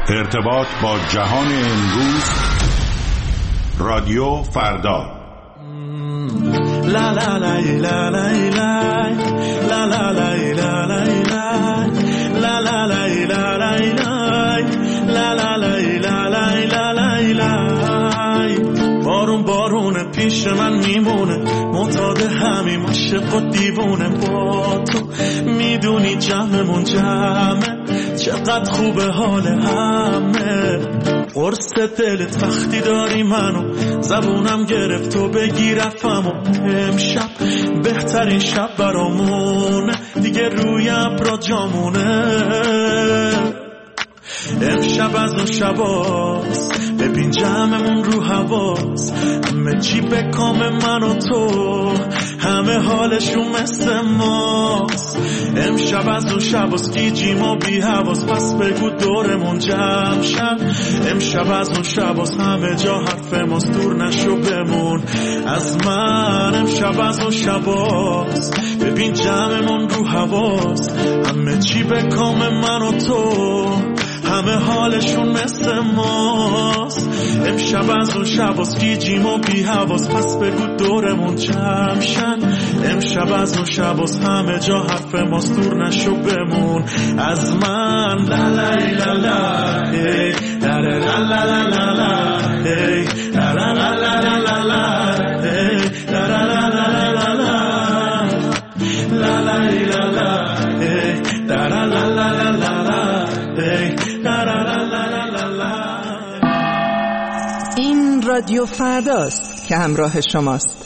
ارتباط با جهان امروز، رادیو فردا. لا لا لا لا لا لا لا لا لا لا لا لا لا لا لا لا. بارون بارونه پیش من میمونه، معتاد همین عاشق و دیوونه. با تو میدونی جمعمون جمعه، چقدر خوبه حال همه. قرص دلت وقتی داری منو، زبونم گرفت و بگی رفتم. و امشب بهترین شب برامونه، دیگه روی ابرا جامونه. امشب از اون شباست، ببین جمعمون رو حواس. همه چی به کام من و تو، همه حالشون مثل ماست. امشب از اون شباست، گیجیم و بی حواس. پس بگو دورمون جمع شد. امشب از اون شباست، همه جا حرف ماست. دور نشو بمون از من. امشب از اون شباست، ببین جمعمون رو حواس. همه چی به کام من و تو، همه حالشون مثل ماست. امشب از اون شباست، گیجیم و بی حواس. پس بگو دورمون جمع شن. امشب از اون شباست، همه جا حرف ماست. دور نشو بمون از من. لا لا لا لا لا لا لا لا لا لا لا لا لا لا این رادیو فرداست که همراه شماست.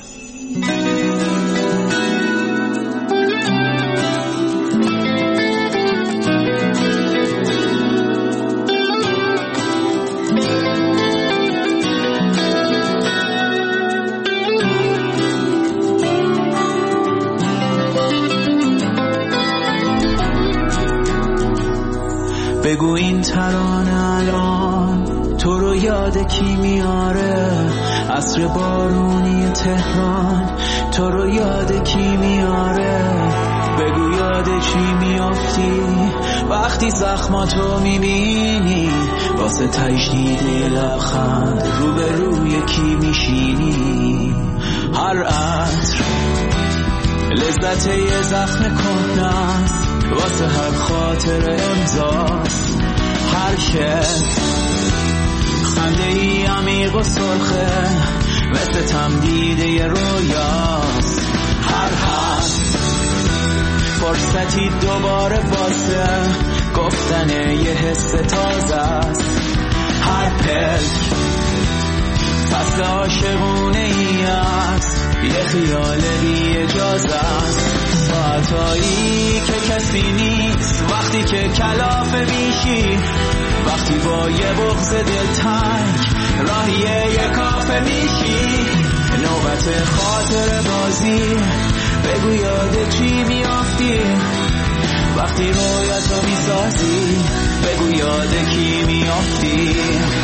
بگو این ترانه الان تو رو یاد کی میاره؟ عصر بارونی تهران تو رو یاد کی میاره؟ بگو یاد چی میافتی وقتی زخماتو میبینی؟ واسه تجدید لبخند رو به روی کی میشینی؟ هر عطر لذت یه زخم کهنه‌ست، واسه هر خاطر امضاست. هر کس خنده ای عمیق و سرخه، مثل تمدید یه رویاست. هر حرف فرصتی دوباره واسه گفتن یه حس تازه است. هر پلک فصل عاشقونه ای است، یه خیال بی اجازه است. ساعتایی که کسی نیست، وقتی که کلافه میشی، وقتی با یه بغض دلتنگ راهی یه کافه میشی. نوبت خاطر بازی، بگو یاد چی میافتی وقتی رویتو میسازی؟ بگو یاد کی میافتی؟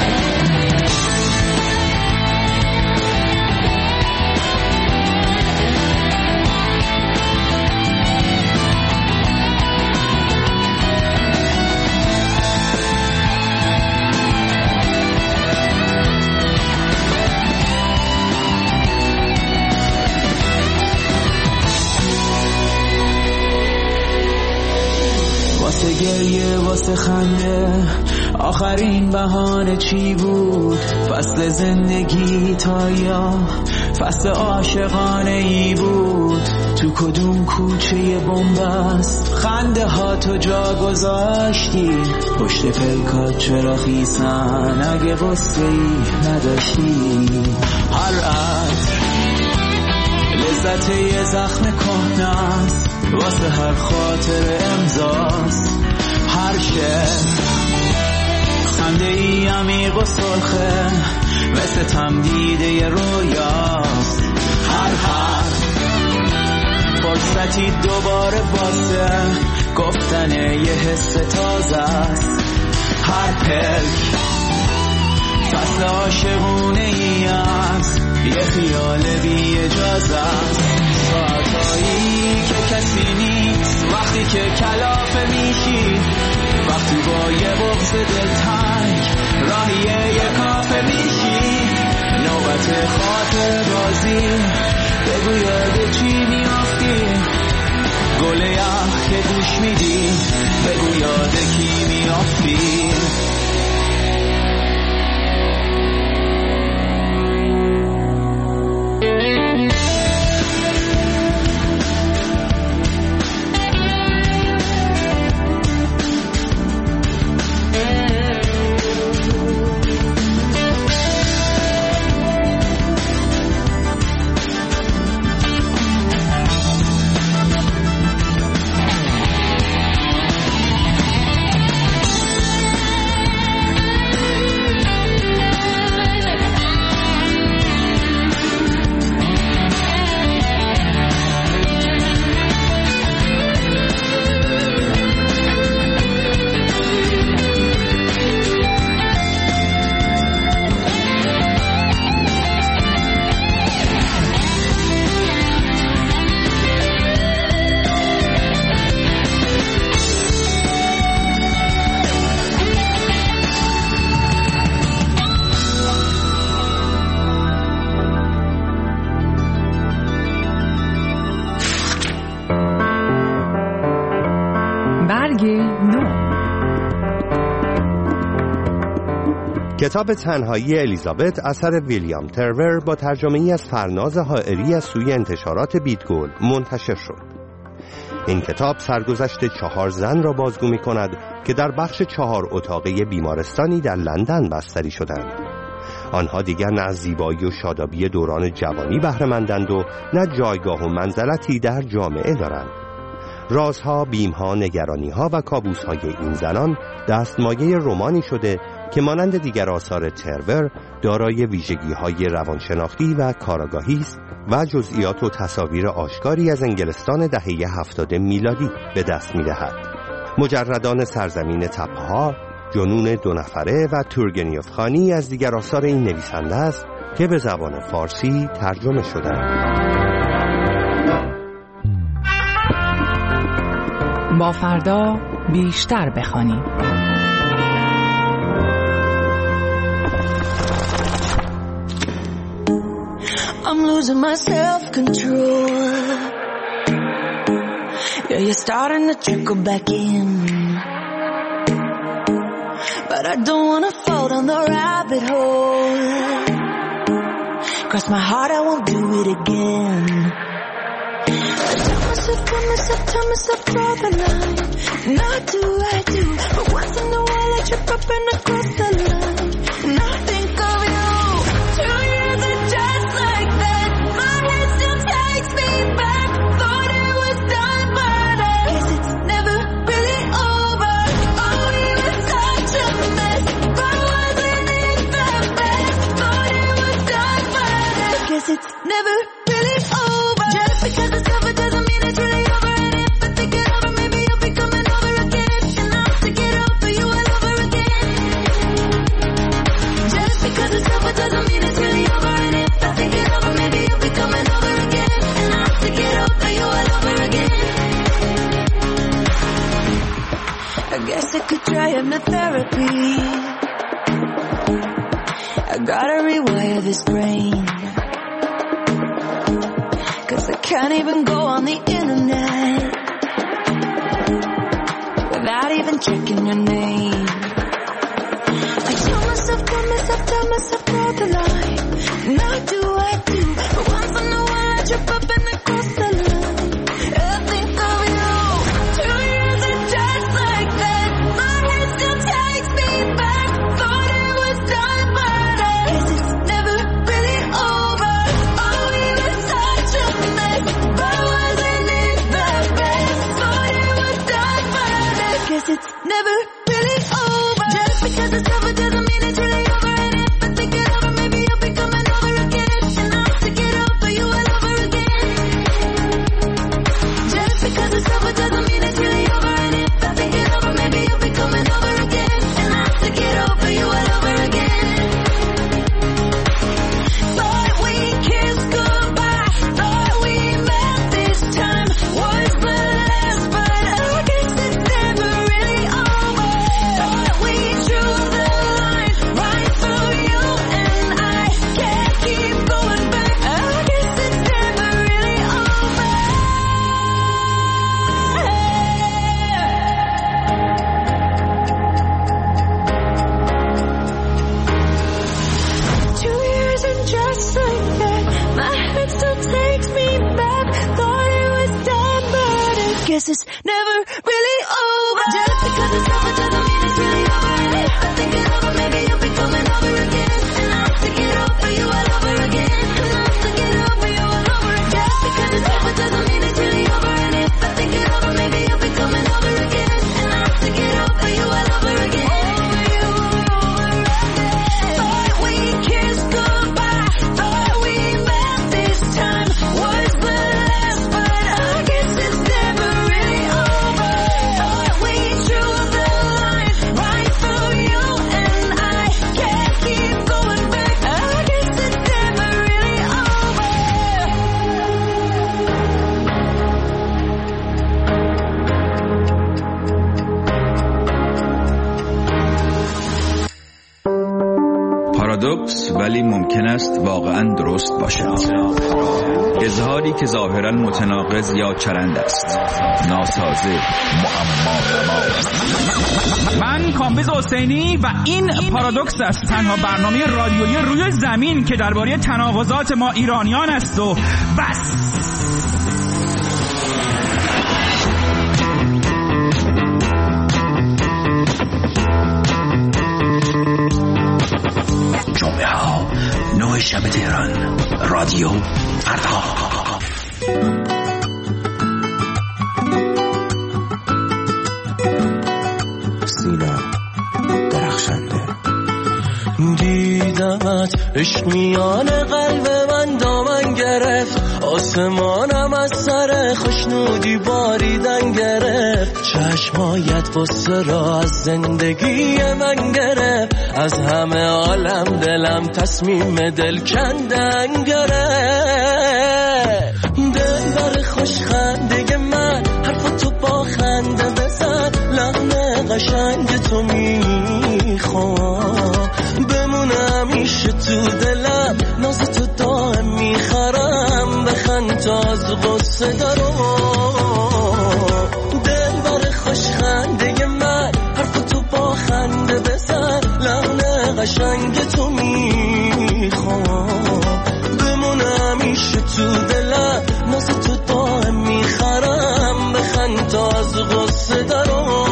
واسه گریه واسه خنده آخرین بهانه چی بود؟ فصل زندگی تا یا فصل عاشقانه ای بود؟ تو کدوم کوچه بنبست خنده ها تو جا گذاشتی؟ پشت پلکات چرا خیسن اگه غصه ای نداشتی؟ هر عطر لذت یه زخم کهنه‌ست، واسه هر خاطر امضاست. هر شعر خنده ای عمیق و سرخه، مثل تمدید یه رویاست. هر حرف فرصتی دوباره واسه گفتن یه حس تازه است. هر پلک فصل عاشقونه ای است، یه خیال بی اجازه است. ساعتایی که کسی نیست، وقتی که کلافه میشی، وقتی با یه بغض دلتنگ بگو یاد چی میافتی، گل یخ که گوش میدی بگو یاد کی میافتی. کتاب تنهایی الیزابت اثر ویلیام ترور با ترجمه‌ای از فرناز حائری از سوی انتشارات بیتگل منتشر شد. این کتاب سرگذشت 4 زن را بازگو می‌کند که در بخش 4 اتاقه بیمارستانی در لندن بستری شدند. آنها دیگر نه از زیبایی و شادابی دوران جوانی بهره مندند و نه جایگاه و منزلتی در جامعه دارند. رازها، بیمها، نگرانیها و کابوس‌های این زنان دستمایه رمانی شده که مانند دیگر آثار ترور دارای ویژگی‌های روانشناختی و کاراگاهی است و جزئیات و تصاویر آشکاری از انگلستان دهه 70 میلادی به دست می‌دهد. مجردان سرزمین تپه‌ها، جنون 2 نفره و تورگنیوف خانی از دیگر آثار این نویسنده است که به زبان فارسی ترجمه شده‌اند. با فردا بیشتر بخوانیم. I'm losing my self-control. Yeah, you're starting to trickle back in, but I don't wanna fall down the rabbit hole. Cross my heart, I won't do it again. Tell myself, draw the line. Not do I do, but once in a while I trip up and I cross the line. And I think of you. 2 years are just like that. My head still takes me back. Thought it was done, but I guess it's never really over. Oh, we were such a mess, but wasn't it the best? Thought it was done, but I guess it's never really over. Just because it's over doesn't mean it's really over. And if I think it over, maybe you'll be coming over again. And I'll take it over you all over again. Just because it's over doesn't mean it's really over. And if I think it over, maybe you'll be coming over again. And I'll take it over you all over again. I guess I could try hypnotherapy. I gotta rewire this brain, 'cause I can't even go on the internet without even checking your name. I tell myself, draw the line. Not do I do, but once in a while I trip up and I cross the line. I think of you. 2 years are just like that. My head still takes me back. Thought it was done, but I guess it's never really over. Oh, we were such a mess, but wasn't it the best? Thought it was done, but I guess it's never really over. Just because it's over doesn't mean it's really over. And if I think it never really over. Just because it's over doesn't mean it's really over. And if I think it over, maybe you'll be coming over again. And I'll stick it over you all over again. And I'll stick it over you all over again. Just because it's over doesn't mean it's really over. And if I think it over, maybe you'll be coming over again. And I'll stick it over you all over again. Thought we kissed goodbye. Thought we met this time. Was the last, but I guess it's never really over. Thought we drew the line right through you and I. Can't keep going back. I guess it's never really over. پارادوکس ولی ممکن است واقعاً درست باشد. اظهاری که ظاهراً متناقض یا چرند است. ناسازه، معما. من کامبیز حسینی و این پارادوکس است، تنها برنامه رادیویی روی زمین که درباره تناقضات ما ایرانیان است و بس. جمعه ها 9 شب تهران، رادیو فردا. سینا درخشنده. دیدمت عشق میان قلب من دامن گرفت، آسمانم از سر خوشنودی باریدن گرفت، چشمایت بسته را از زندگی من گرفت، از همه عالم دلم تصمیم دل کندن گرفت. دل بر خوش خنده من حرف تو با خنده بزن، لحن قشنگ تو میخوام بمونه همیشه تو دلم، ناز تو دائم میخرم، بخند تا از غصه دارم. دل بر خوش خنده من حرف تو با خنده بزن، لحن قشنگ تو میخوام بمونه همیشه تو دلم، ناز تو دائم میخرم، بخند تا از غصه دارم.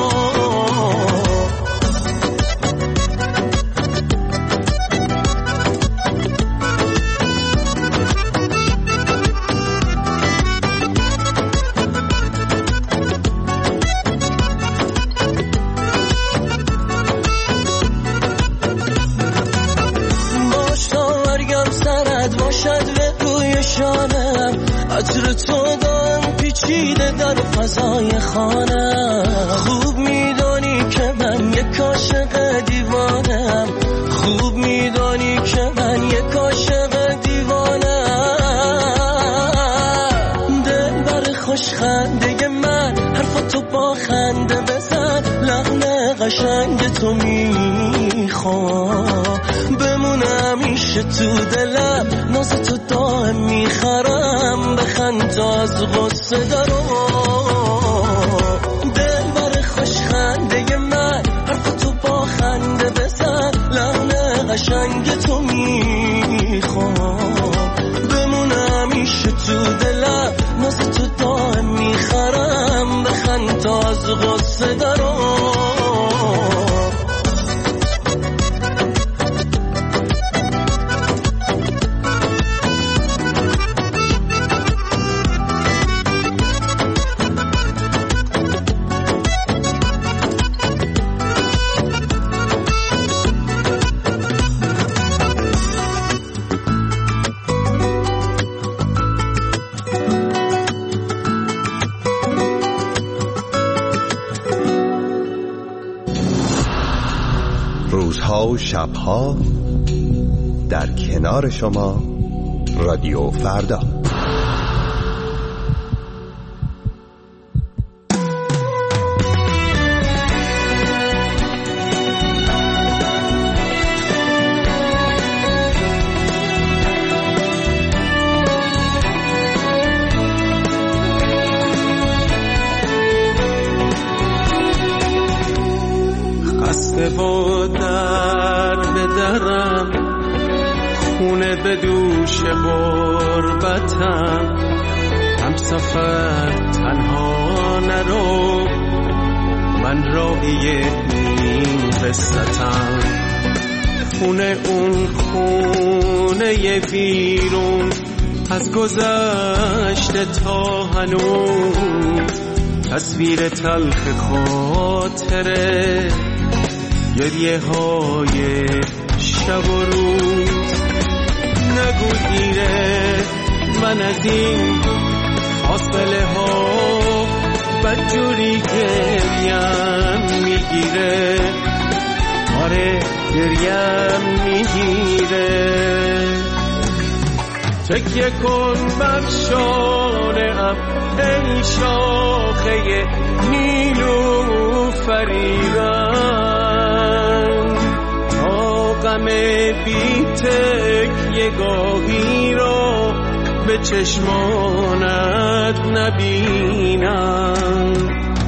عطر تو دارم پیچیده در فضای خانم، خوب میدانی که من یک عاشق دیوانم، خوب میدانی که من یک عاشق دیوانم. دل بر خوش خنده من حرف تو با خنده بزن، لحن قشنگ تو میخوام بمونه همیشه تو دلم، ناز تو دائم میخرم، بخند تا از غصه دارم. دل بر خوش خنده من حرف تو با خنده بزن، لحن قشنگ تو میخوام بمونه همیشه تو دلم، ناز تو دائم میخرم، بخند تا از غصه دارم. روزها و شبها در کنار شما، رادیو فردا. با در بدرم، خونه به دوش غربتم، هم سفر تنها نرو، من راهی این قصتم. خونه اون خونه ویرون از گذشته تا هنوز، تصویر تلخ خاطره، گریه های شب و روز. نگو دیره من از این فاصله ها بدجوری گریم میگیره، آره گریم میگیره. تکیه کن بر شانه‌ام ای شاخه نیلوفریدن، تا غم بی تکیه گاهی را به چشمانت نبینم.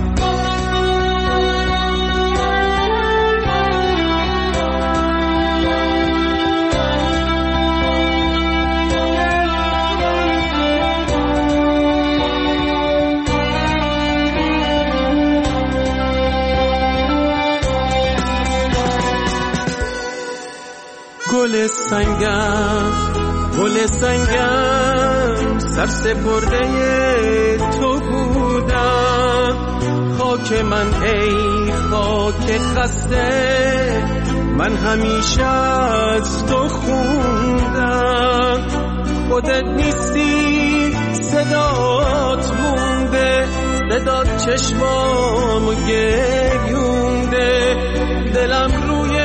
گل سنگم سر سپرده تو بودم، خاک من ای خاک خسته، من همیشه از تو خوندم. خودت نیستی صدات مونده، صدات چشمامو گریونده، دلم روی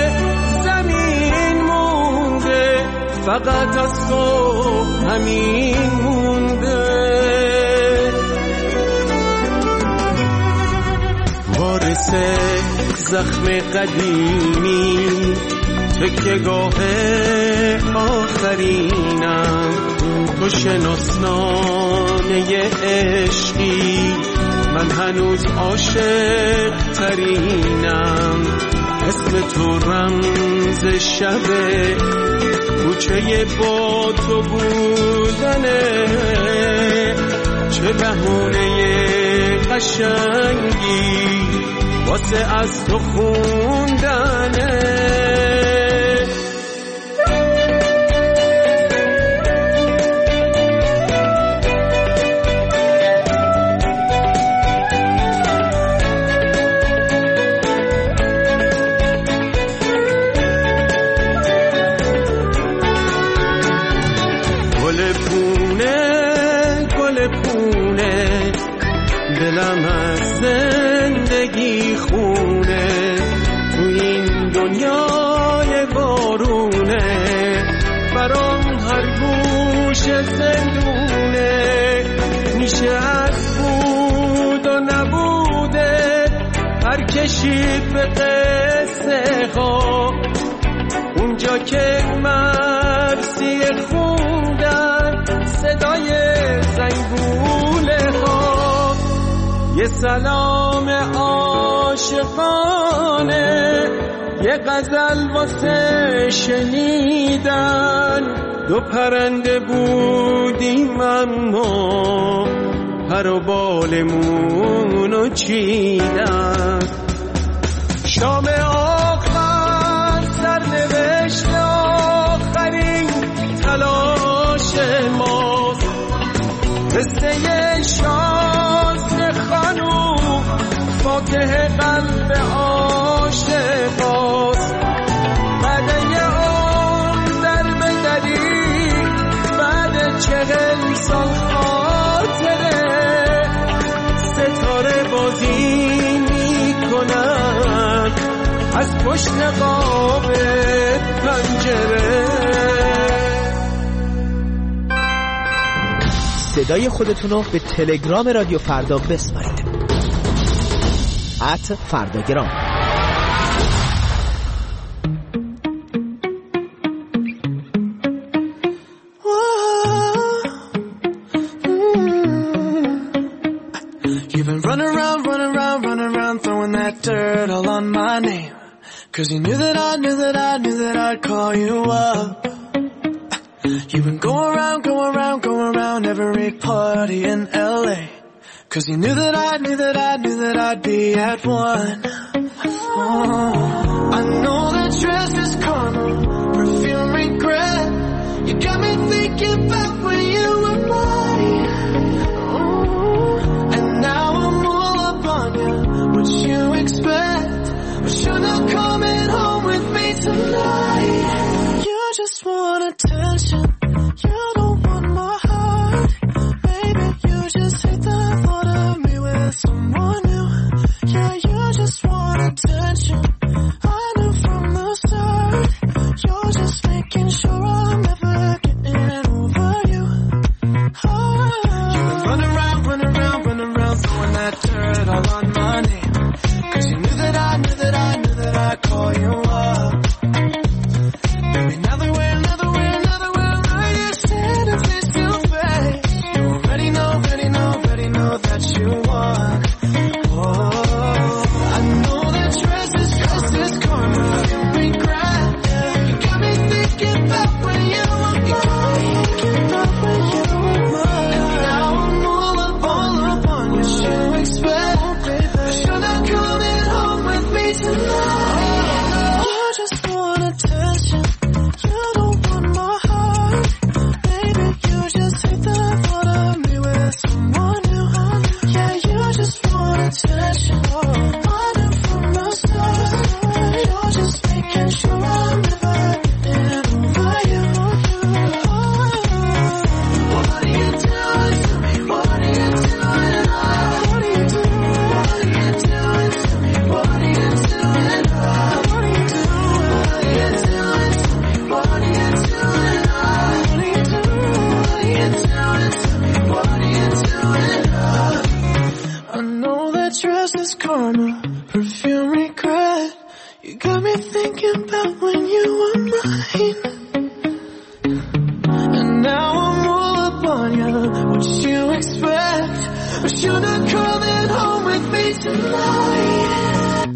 فقط از تو همین مونده. وارث زخم قدیمی، تکیه‌گاه آخرینم، تو شناسنامه عشقی، من هنوز عاشق ترینم. اسم تو رمز شبه، کوچه با تو بودنه، چه بهونه قشنگی واسه از تو خوندنه. دلم از زندگی خونه، تو این دنیای بارونه، برام هر گوش زندونه. میشه از بود و نبوده هر کشید به قصه ها، اونجا که مرسی خوندن صدای زنگوله ها. یه سلام عاشقانه، یه غزل واسه شنیدن، دو پرنده بودیم اما پر و بالمونو چیدن. شام آخر سرنوشت آخرین تلاش ماست، قصه شازده خانوم فاتح قلب عاشقاست. بعد یه عمر در بدری، بعد 40 سال خاطره، ستاره بازی میکنن از پشت قاب پنجره. صدای خودتونو به تلگرام رادیو فردا بسپارید. @فرداگرام. You've been running around, throwing that dirt all on my name, 'cause you knew that I'd call you up. You've been going around every party in LA. 'Cause you knew that I'd be at one. I know that dress is karma, perfume regret. You got me thinking about when you were mine. And now I'm all up on you. What you expect? But you're not coming home with me tonight. You just want attention. You don't want my heart. Baby, you just hate the thought of me with someone new. Yeah, you just want attention. I knew from the start. You're just making sure I'm never getting over you. You've been running around, throwing that dirt all on my name. 'Cause you knew that I'd call you up. Baby, now that we're right here standing face to face, you already know that you won. I know that dress is karma, you regret. You got me thinking about when you were mine. And now I'm all up on you. What you expect? But you're not coming home with me tonight. You just want attention. You don't want my heart. Baby, you just hate the thought of me with someone new. Yeah, you just want attention. I knew from the start. You're just making sure I'm never getting over you. What are you doing to me? What are you doing? What are you doing? What are you doing to me? What are you doing? What are you doing? What are you doing to me? What are you doing? What are you doing? I know that dress is karma, perfume regret. You got me thinking about when you were mine. And now I'm all up on you. What you expect? But you're not coming home with me tonight.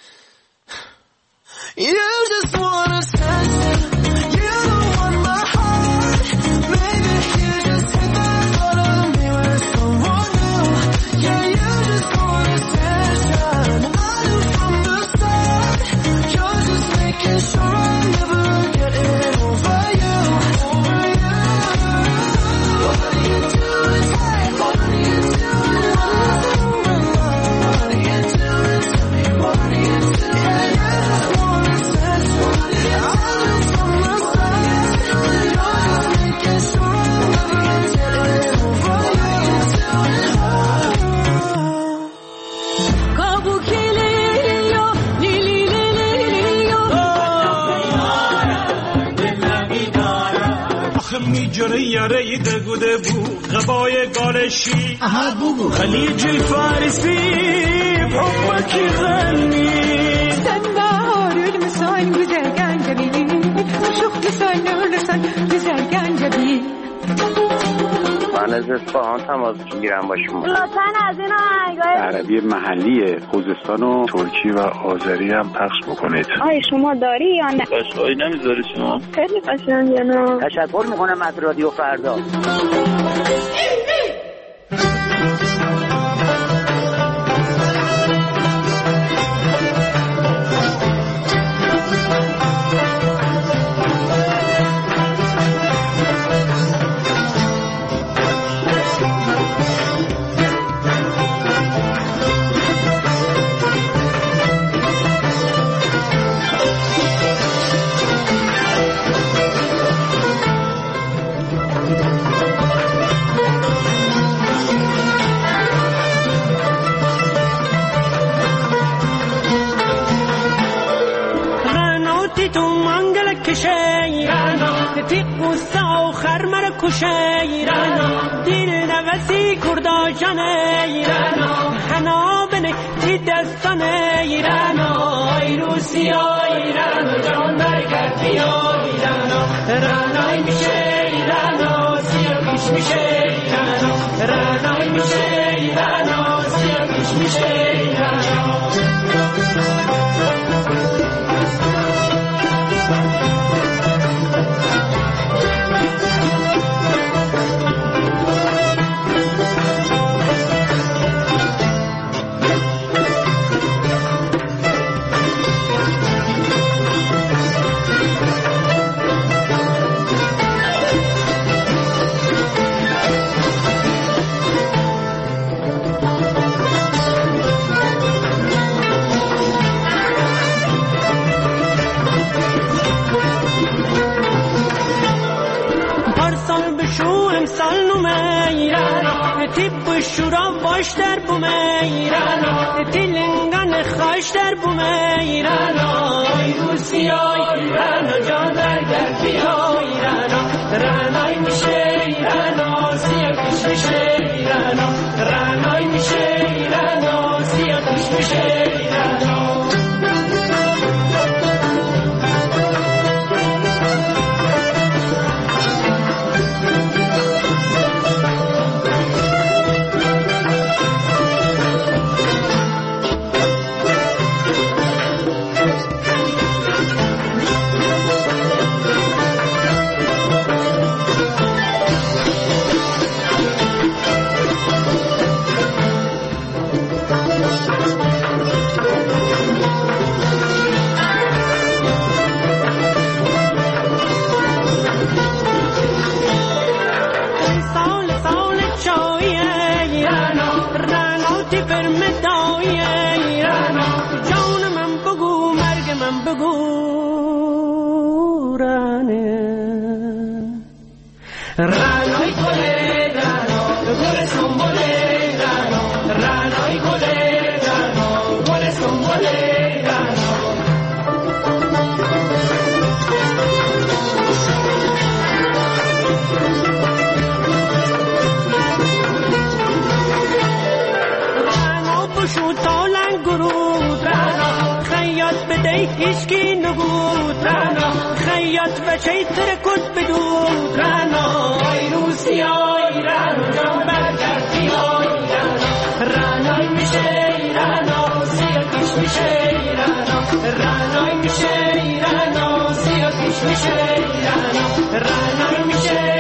You just want attention. You don't want my heart. Maybe you just hate the thought of me with someone new. Yeah, you just want attention. I knew from the start. You're just making sure I'm never getting over you. What are you doing? What are you doing? What are you doing to me? What are you doing? میجره یاره دگوده بود غبای گالشی خلیجی فارسی حبکی غنی سنبار المسان güzel ganjabi çok güzel olursan güzel ganjabi من از اصفهان تماس میگیرم با شما. لطفاً از این آهنگای عربی محلی خوزستان و ترکی و آذری هم پخش بکنید. آیا شما داری یا نه؟ قشنگی نمیذاری شما؟ خیلی قشنگه نه. تشکر میکنم از رادیو فردا. دل نوسی کردا جان ایران حنا بنه تی دستان ایران ای روسیا ایران جان برگرد بیا ایران رانای میشه ایران سیر پیش میشه ایران رانای میشه ایران سیر پیش میشه ایران تیب و شورا باش در بوم ایران تیلنگان خاش در بوم ایران ای روسیا ایران جان در گرفیا ایران رانای میشه ایران سیا کش میشه ایران رانای میشه ایران سیا کش میشه ایران رانای گله رانو گل سنبله رانو رانای گله رانو گل سنبله رانو رانو بشو تالن گرود رانو خیاط بده هیچکی نگود رانو خیاط بچه ترکت بدود رانو ای روسیا ایران جان برگردی ایران رانای میشه ایران سیا کش میشه ایران رانای میشه ایران سیا کش میشه ایران رانای میشه